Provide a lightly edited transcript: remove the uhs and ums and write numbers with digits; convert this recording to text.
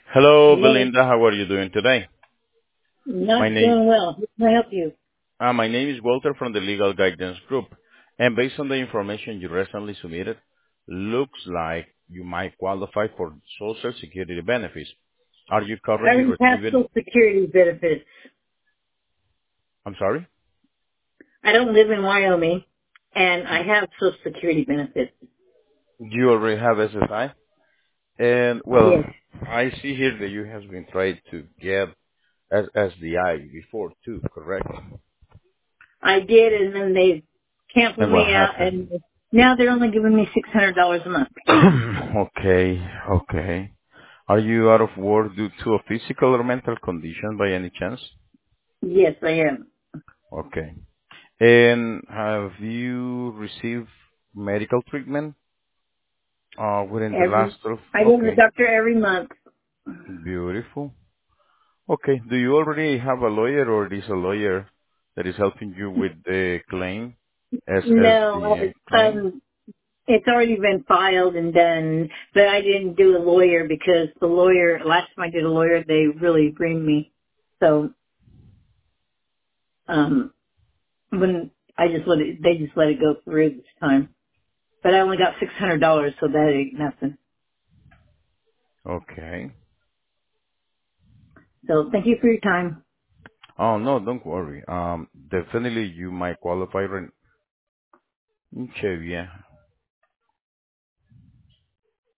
Hello, Hello. Belinda. How are you doing today? My Not name doing well. How can I help you? my name is Walter from the Legal Guidance Group, and based on the information you recently submitted, looks like you might qualify for Social Security benefits. Are you I currently already have receiving? Social Security benefits. I'm sorry. I don't live in Wyoming, and I have Social Security benefits. You already have SSI, and Yes, I see here that you have been trying to get SDI before too, correct? I did, and then they canceled And what me out, happened? and now they're only giving me $600 a month. Okay, okay. Are you out of work due to a physical or mental condition by any chance? Yes, I am. Okay. And have you received medical treatment within the last Every 12? I go to the Okay, doctor every month. beautiful. Okay, do you already have a lawyer or is a lawyer that is helping you with the claim, as No, the claim? it's already been filed and done, but I didn't do a lawyer because the lawyer last time I did a lawyer they really reamed me. So um when I just let it, they just let it go through this time. But I only got $600, so that ain't nothing. Okay. So thank you for your time. Oh, no, don't worry. Definitely you might qualify. Che bien.